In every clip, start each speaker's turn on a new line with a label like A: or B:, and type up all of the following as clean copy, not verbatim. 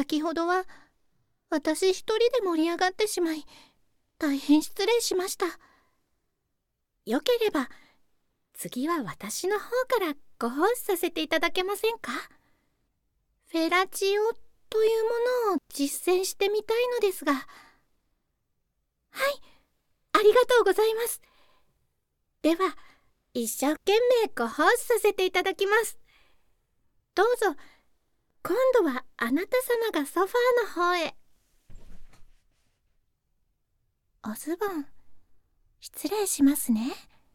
A: 先ほどは私一人で盛り上がってしまい、大変失礼しました。よければ次は私の方からご奉仕させていただけませんか？フェラチオというものを実践してみたいのですが。はい、ありがとうございます。では一生懸命ご奉仕させていただきます。どうぞ、今度はあなた様がソファーの方へ。おズボン、失礼しますね。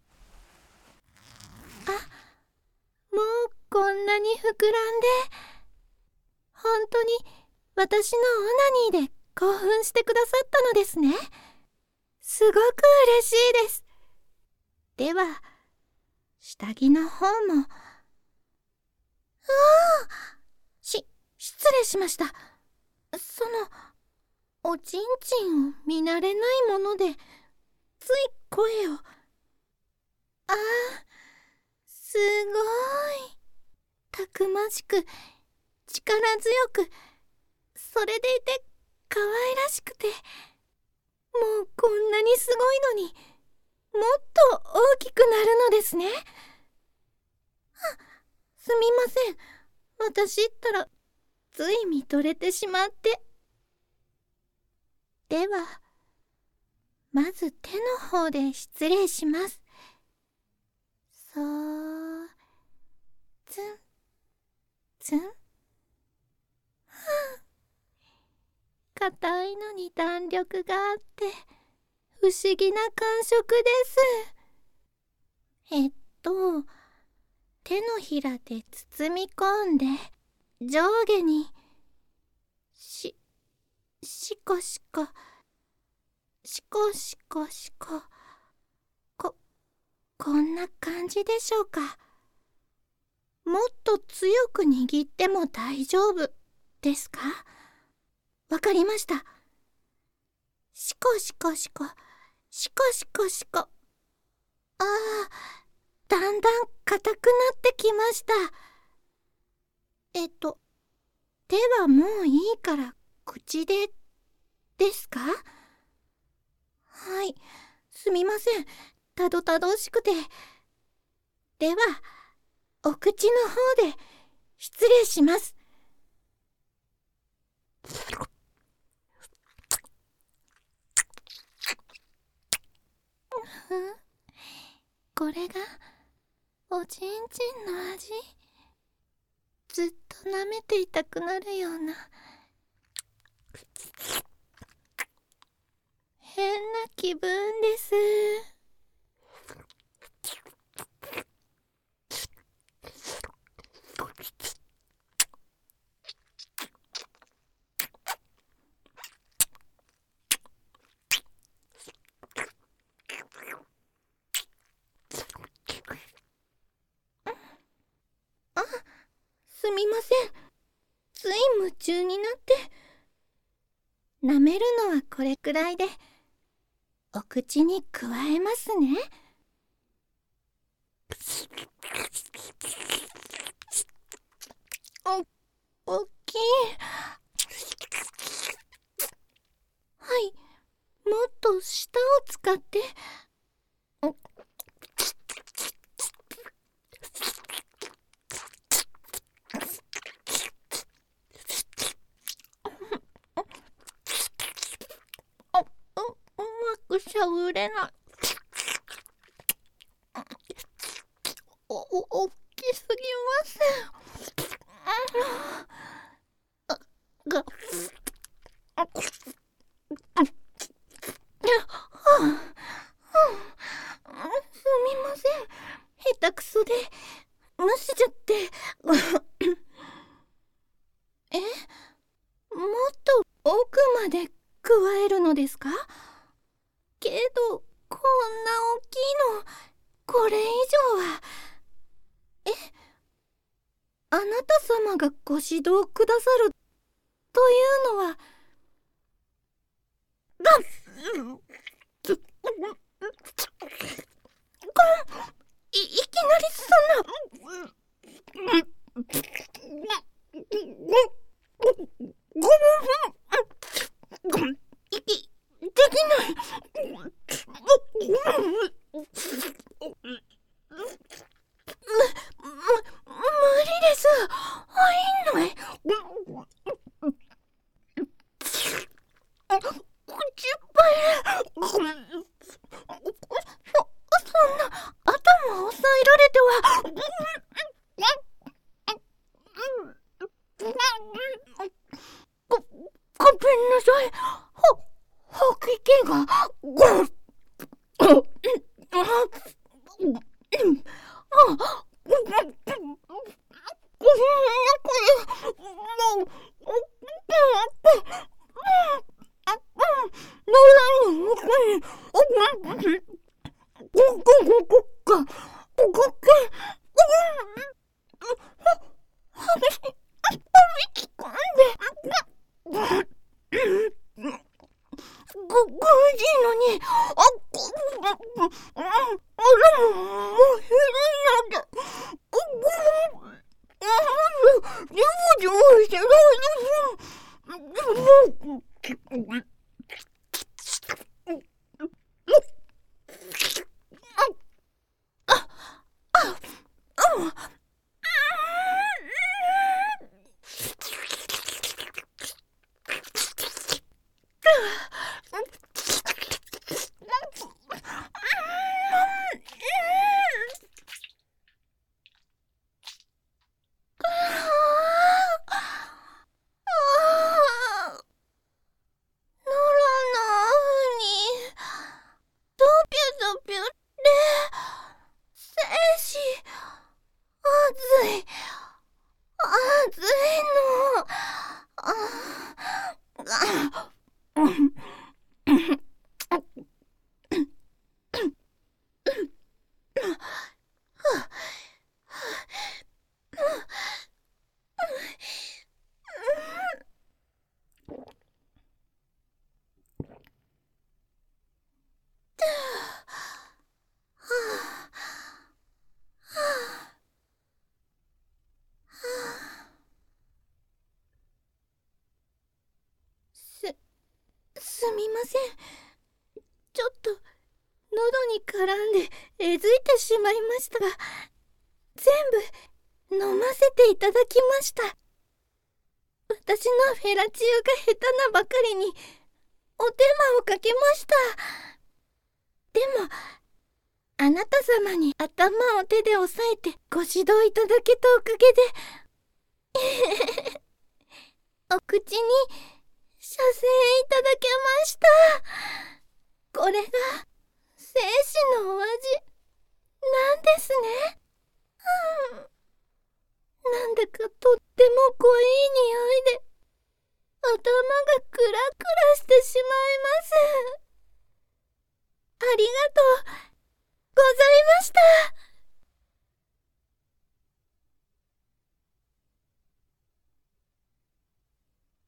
A: あ、もうこんなに膨らんで、本当に私のオナニーで興奮してくださったのですね。すごく嬉しいです。では、下着の方も。失礼しました。おちんちんを見慣れないもので、つい声を。ああ、すごい。たくましく、力強く、それでいて可愛らしくて、もうこんなにすごいのに、もっと大きくなるのですね。すみません。私ったら、つい見とれてしまって。では、まず手の方で失礼します。ツン、ツン。硬いのに弾力があって、不思議な感触です。手のひらで包み込んで、上下に、しこしこ、しこしこしこ、こんな感じでしょうか。もっと強く握っても大丈夫ですか？わかりました。しこしこしこ、しこしこしこ。ああ、だんだん硬くなってきました。手はもういいから口で、ですか？はい、すみません。たどたどしくて。では、お口の方で失礼します。これがおちんちんの味？ずっと舐めていたくなるような変な気分です。すみません。つい夢中になって。舐めるのはこれくらいで、お口に加えますね。おっきい。はい、もっと舌を使って。うまくしゃぶれない。おっきすぎます。すみません。下手くそでむしちゃって。もっと奥まで加えるのですか？けどこんな大きいの、これ以上は。あなた様がご指導くださるというのは。いきなりそんな。ごめんい吐き気が。すみません。ちょっと喉に絡んでえずいてしまいましたが、全部飲ませていただきました。私のフェラチオが下手なばかりにお手間をかけました。でもあなた様に頭を手で押さえてご指導いただけたおかげでお口に射精いただけました。これが精子のお味なんですね。なんだかとっても濃い匂いで頭がクラクラしてしまいます。ありがとう